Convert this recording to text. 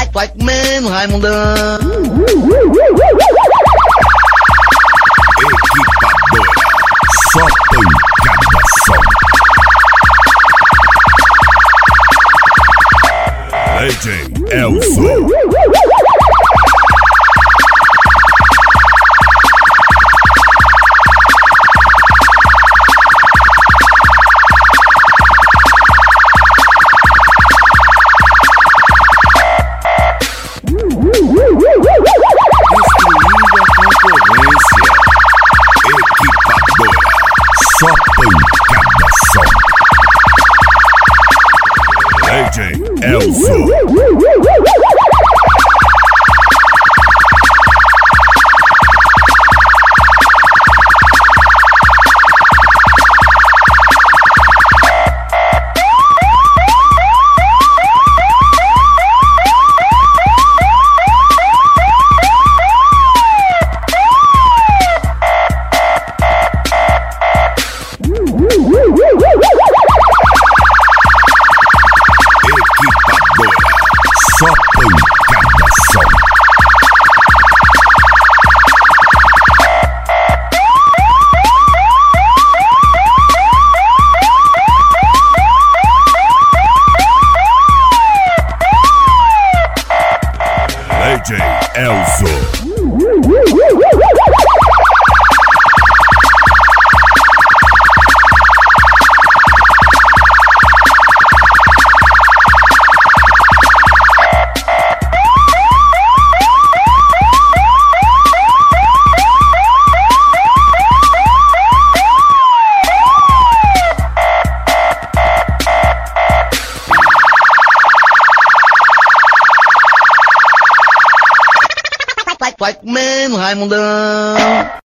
Vai comendo, Raimundão. Equipadora, só pancada som. DJ Elzo. Só pancada som. DJ Elzo. Só pancada som. DJ Elzo. Vai comendo, Raimundão.